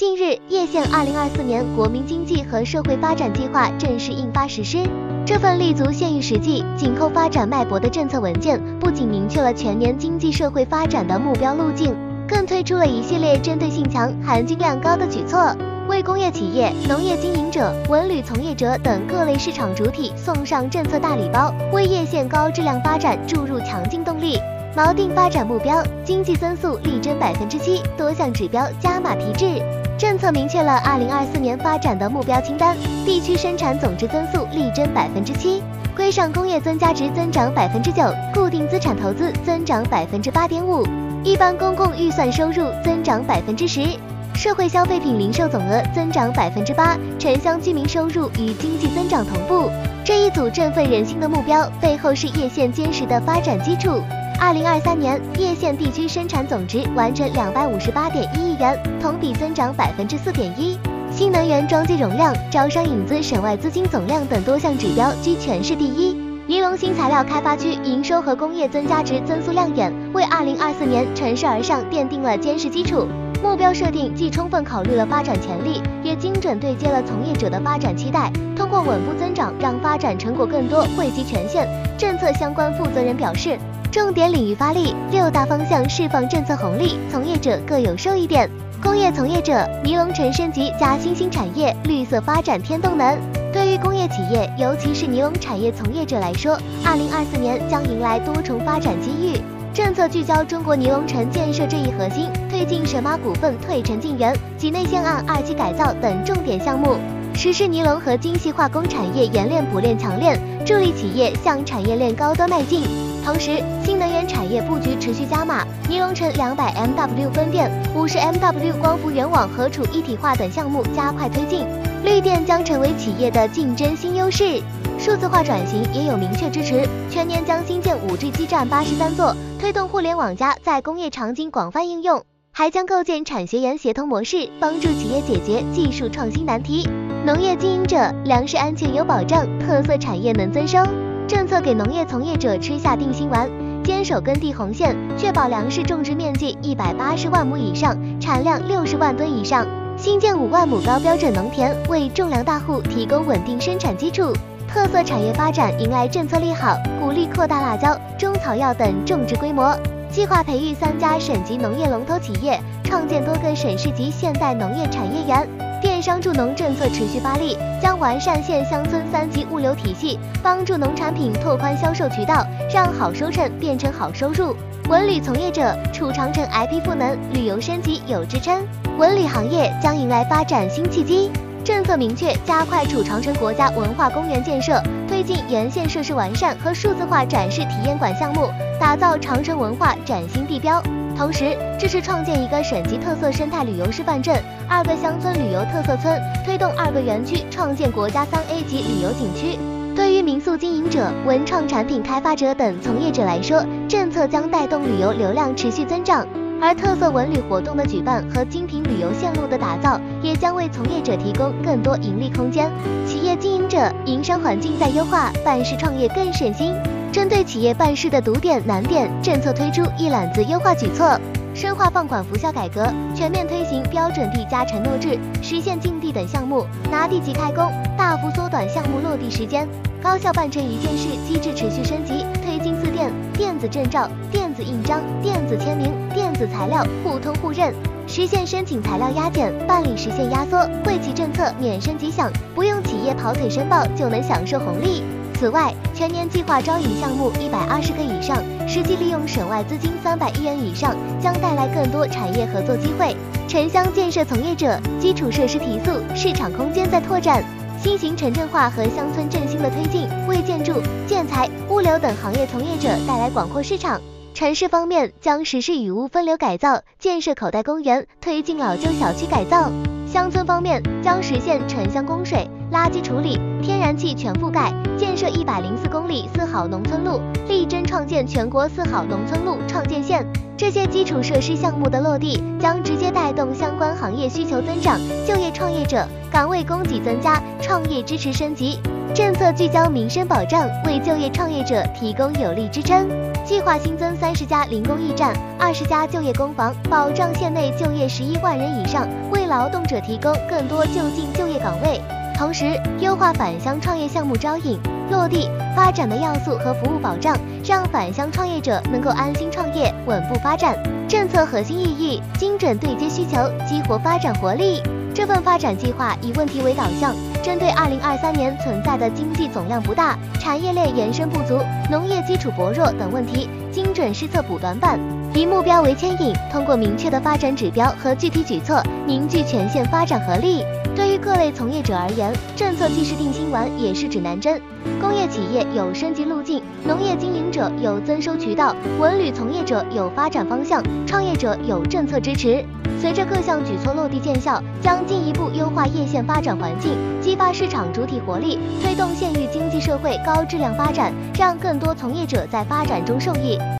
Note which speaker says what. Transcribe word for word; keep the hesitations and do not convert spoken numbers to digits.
Speaker 1: 近日，叶县二零二四年国民经济和社会发展计划正式印发实施。这份立足县域实际、紧扣发展脉搏的政策文件，不仅明确了全年经济社会发展的目标路径，更推出了一系列针对性强、含金量高的举措，为工业企业、农业经营者、文旅从业者等各类市场主体送上政策大礼包，为叶县高质量发展注入强劲动力。锚定发展目标，经济增速力争百分之七，多项指标加码提质。政策明确了二零二四年发展的目标清单，地区生产总值增速力争百分之七，规上工业增加值增长百分之九，固定资产投资增长百分之八点五，一般公共预算收入增长百分之十，社会消费品零售总额增长百分之八，城乡居民收入与经济增长同步。这一组振奋人心的目标背后是叶县坚实的发展基础。二零二三年，叶县地区生产总值完成两百五十八点一亿元，同比增长百分之四点一。新能源装机容量、招商引资省外资金总量等多项指标居全市第一。尼龙新材料开发区营收和工业增加值增速亮眼，为二零二四年乘势而上奠定了坚实基础。目标设定既充分考虑了发展潜力，也精准对接了从业者的发展期待，通过稳步增长让发展成果更多惠及全县。政策相关负责人表示，重点领域发力，六大方向释放政策红利，从业者各有受益点。工业从业者，尼龙城升级加新兴产业，绿色发展添动能。对于工业企业，尤其是尼龙产业从业者来说，二零二四年将迎来多重发展机遇。政策聚焦中国尼龙城建设这一核心，推进神马股份退城进园、及内线岸二期改造等重点项目，实施尼龙和精细化工产业冶炼补炼强炼，助力企业向产业链高端迈进。同时，新能源产业布局持续加码，尼龙城两百 M W 分电、五十 M W 光伏原网合储一体化等项目加快推进，绿电将成为企业的竞争新优势。数字化转型也有明确支持，全年将新建 五 G 基站八十三座，推动互联网加在工业场景广泛应用，还将构建产学研协同模式，帮助企业解决技术创新难题。农业经营者，粮食安全有保障，特色产业能增收。政策给农业从业者吃下定心丸，坚守耕地红线，确保粮食种植面积一百八十万亩以上，产量六十万吨以上，新建五万亩高标准农田，为种粮大户提供稳定生产基础。特色产业发展迎来政策利好，鼓励扩大辣椒、中草药等种植规模，计划培育三家省级农业龙头企业，创建多个省市级现代农业产业园。电商助农政策持续发力，将完善县乡村三级物流体系，帮助农产品拓宽销售渠道，让好收成变成好收入。文旅从业者，储长城 I P 赋能，旅游升级有支撑，文旅行业将迎来发展新契机。政策明确加快储长城国家文化公园建设，推进沿线设施完善和数字化展示体验馆项目，打造长城文化崭新地标。同时，支持创建一个省级特色生态旅游示范镇，二个乡村旅游特色村，推动二个园区创建国家三 A 级旅游景区。对于民宿经营者、文创产品开发者等从业者来说，政策将带动旅游流量持续增长。而特色文旅活动的举办和精品旅游线路的打造，也将为从业者提供更多盈利空间。企业经营者营商环境在优化，办事创业更省心。针对企业办事的堵点难点，政策推出一揽子优化举措，深化放款服效改革，全面推行标准地价承诺制，实现竞地等项目拿地即开工，大幅缩短项目落地时间。高效办成一件事机制持续升级，推进自电、电子证照、电子印章、电子签名、电子材料互通互认，实现申请材料压减，办理实现压缩，惠企政策免升级享，不用企业跑腿申报就能享受红利。此外，全年计划招引项目一百二十个以上，实际利用省外资金三百亿元以上，将带来更多产业合作机会。城乡建设从业者，基础设施提速，市场空间在拓展。新型城镇化和乡村振兴的推进，为建筑、建材、物流等行业从业者带来广阔市场。城市方面将实施雨污分流改造，建设口袋公园，推进老旧小区改造。乡村方面将实现城乡供水、垃圾处理、天然气全覆盖，建设一百零四公里四好农村路，力争创建全国四好农村路创建线。这些基础设施项目的落地，将直接带动相关行业需求增长，就业创业者岗位供给增加，创业支持升级。政策聚焦民生保障，为就业创业者提供有力支撑。 计划新增三十家零工驿站、二十家就业工房，保障县内就业十一万人以上，为劳动者提供更多就近就业岗位。同时，优化返乡创业项目招引、落地、发展的要素和服务保障，让返乡创业者能够安心创业、稳步发展。政策核心意义：精准对接需求，激活发展活力。这份发展计划以问题为导向，针对二零二三年存在的经济总量不大、产业链延伸不足、农业基础薄弱等问题，精准施策补短板，以目标为牵引，通过明确的发展指标和具体举措，凝聚全县发展合力。对于各类从业者而言，政策既是定心丸，也是指南针。工业企业有升级路径，农业经营者有增收渠道，文旅从业者有发展方向，创业者有政策支持。随着各项举措落地见效，将进一步优化叶县发展环境，激发市场主体活力，推动县域经济社会高质量发展，让更多从业者在发展中受益。